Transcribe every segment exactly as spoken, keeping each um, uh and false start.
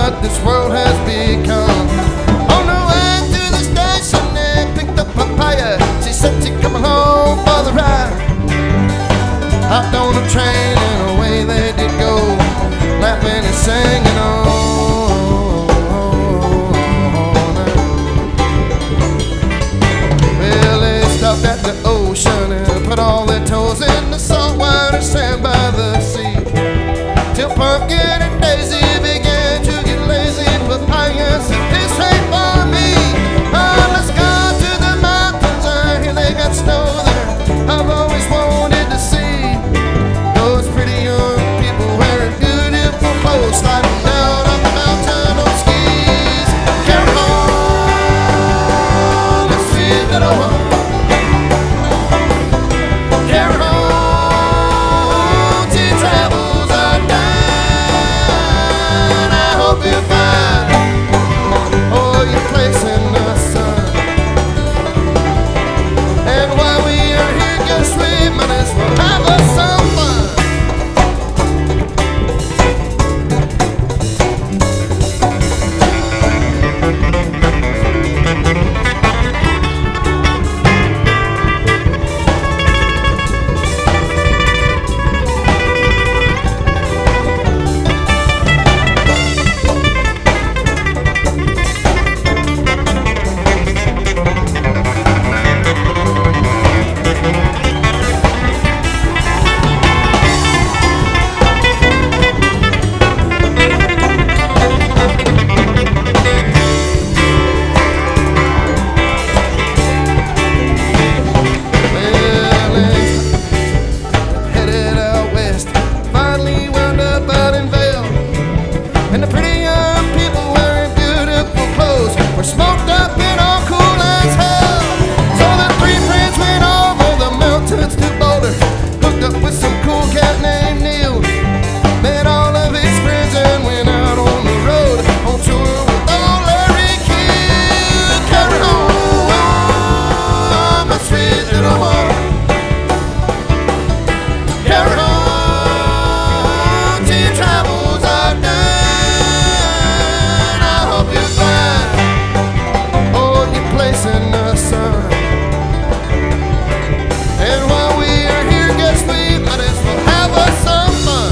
what this world has become. On the way to the station, they picked up Papaya. She said she'd come along for the ride. Hopped on the train and away they did go, laughing and singing on. Well, they stopped at the ocean and put all their toes in the saltwater sand by the sea, till Pumpkin and Daisy began to get lazy. Papaya said, "This ain't for me. Oh, let's go to the mountains. I hear they got snow there. I've always wanted to see those pretty young people wearing beautiful clothes, sliding down up the mountain on skis. Carry on, the sweet little one. Carry on, tea travels are done. I hope you find oh, your place in the sun. And while we are here, guess we might as well have us some fun." And the pretty young people wearing beautiful clothes were smoked up and all cool as hell. So the three friends went over the mountains to Boulder, hooked up with some cool cat named Neil, met all of his friends and went out on the road on tour with old Larry Kidd. Carry on, my sweet little one. Carry on, tea travels are done. In the sun. And while we are here, guess we might as well have us some fun.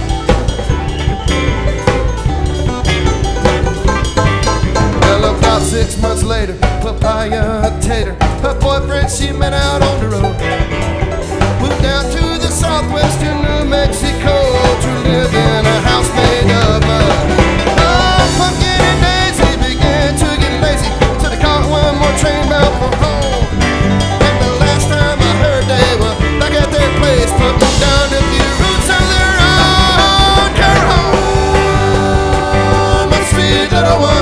Well, about six months later, Papaya Tater, her boyfriend she met out on the road, moved down to the southwestern New Mexico to live in a house made of mud. Oh, Pumpkin and Daisy began to get lazy, so they caught one more train bound for home. And the last time I heard, they were back at their place, putting down a few roots of their own. Carry on, my sweet little one.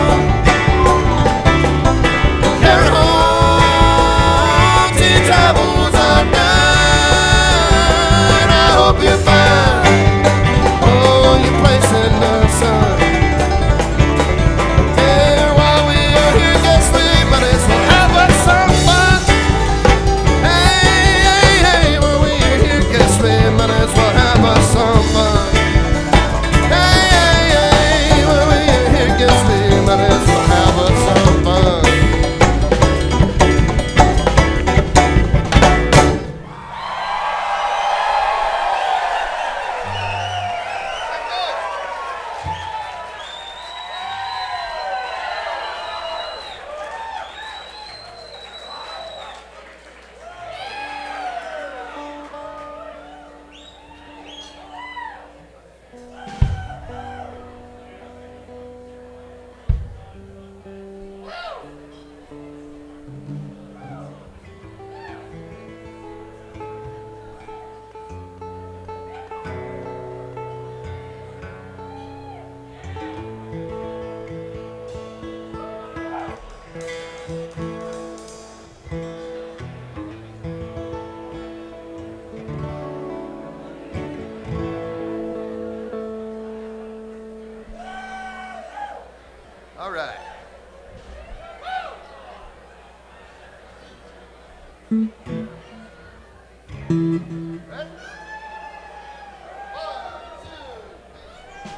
Carry on, tea travels are done. I hope you find oh, your place in the sun. And while we are here, guess we might as well have us some fun. Hey, hey, hey, while we are here, guess we might as well have us some fun. Hey, hey, hey, while we are here, guess we might as well have us some fun. All right. Mm-hmm.